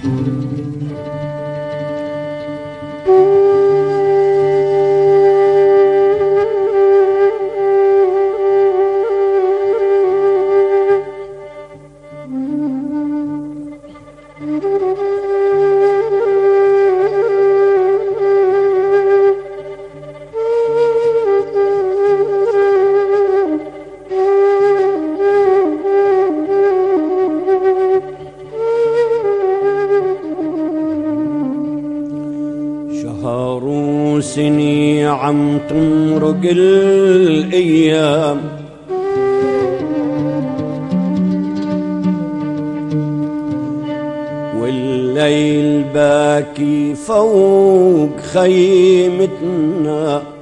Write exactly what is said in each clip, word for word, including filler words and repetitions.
سني عم تمرق الأيام والليل باكي فوق خيمتنا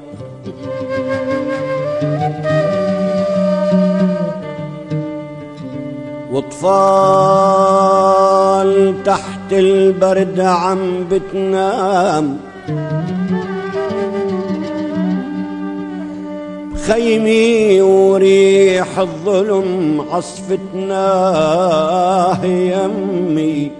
واطفال تحت البرد عم بتنام خيمي وريح الظلم عصفتنا يمي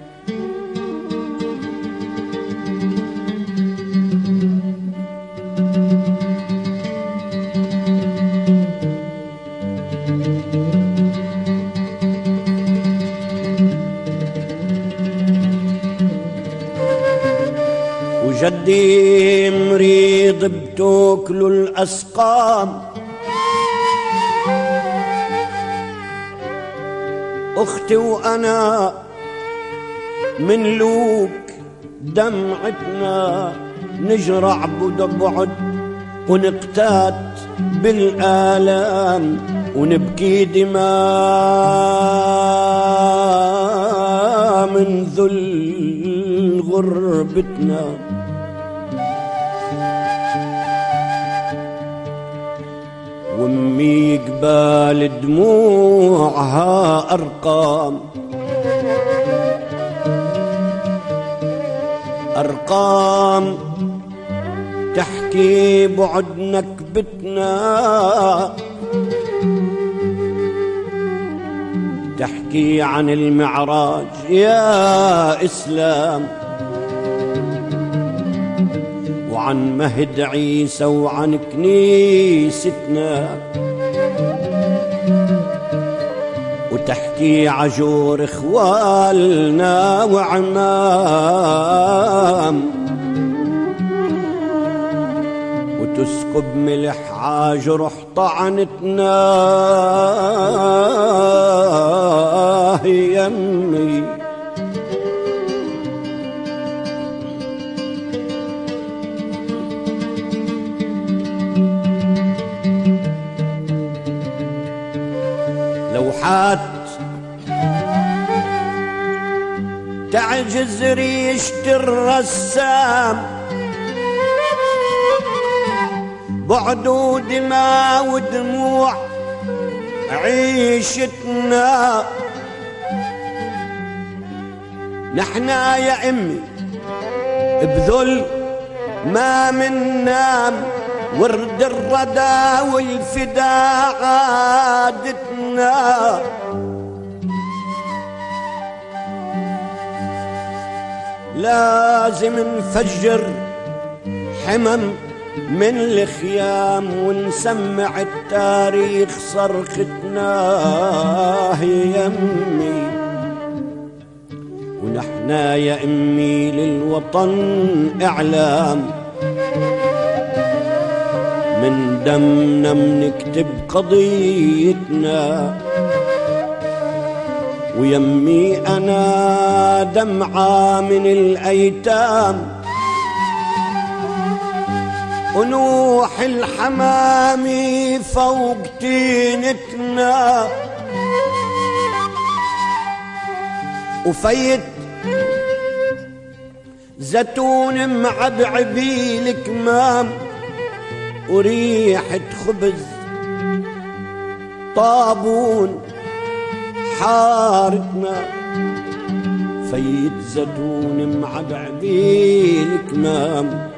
وجدي مريض بتوكلوا الأسقام أختي وأنا منلوك دمعتنا نجرع بضبعد ونقتات بالآلام ونبكي دماء من ذل غربتنا وامي قبال دموعها أرقام أرقام تحكي بعد نكبتنا تحكي عن المعراج يا إسلام وعن مهد عيسى وعن كنيستنا وتحكي عجور إخوالنا وعمام وتسكب ملح عاجرح طعنتنا يمي لوحات تعجز ريشة الرسام بعد ودماء ودموع عيشتنا نحنا يا أمي بذل ما منام ورد الردى والفداء عادتنا لازم نفجر حمم من الخيام ونسمع التاريخ صرختنا يا أمي ونحنا يا أمي للوطن إعلام من دمنا منكتب قضيتنا ويمي أنا دمعة من الأيتام ونوح الحمامي فوق تينتنا وفيت زيتون معبعبي الكمام وريحة خبز طابون حارتنا فيت زيتون معبعبي الكمام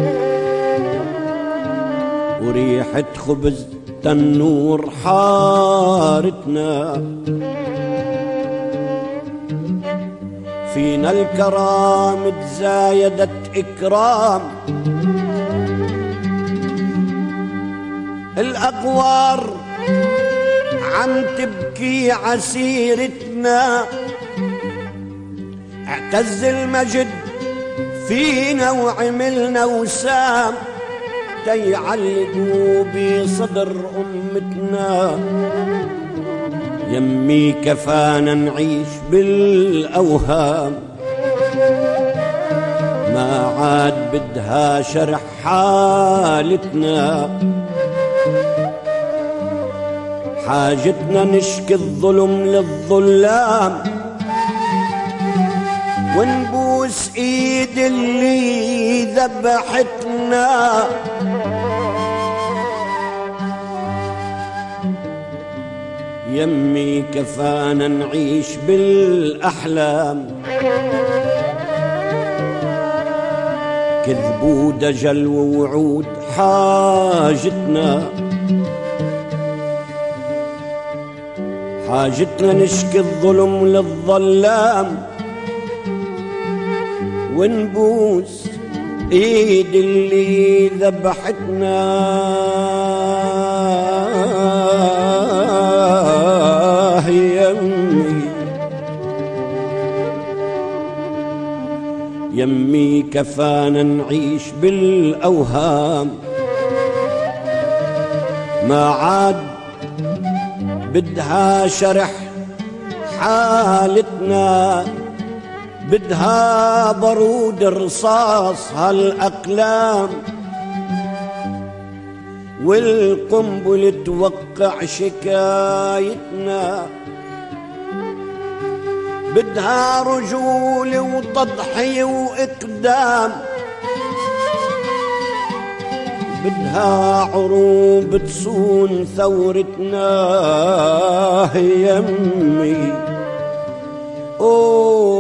وريحة خبز تنور حارتنا فينا الكرام تزايدت إكرام، الأقوار عم تبكي عسيرتنا، اعتز المجد فينا وعملنا وسام، تيعلقوا بصدر أمتنا. يمي كفانا نعيش بالأوهام، ما عاد بدها شرح حالتنا، حاجتنا نشكي الظلم للظلام، ونبوس ايد اللي ذبحتنا. يمي كفانا نعيش بالأحلام، كذب ودجل ووعود حاجتنا، حاجتنا نشكي الظلم للظلام، ونبوس ايد اللي ذبحتنا. يمي يمي كفانا نعيش بالأوهام، ما عاد بدها شرح حالتنا، بدها بارود رصاص هالأقلام، والقنبل توقع شكايتنا، بدها رجول وتضحية وإقدام، بدها عروب تصون ثورتنا. يمي أوه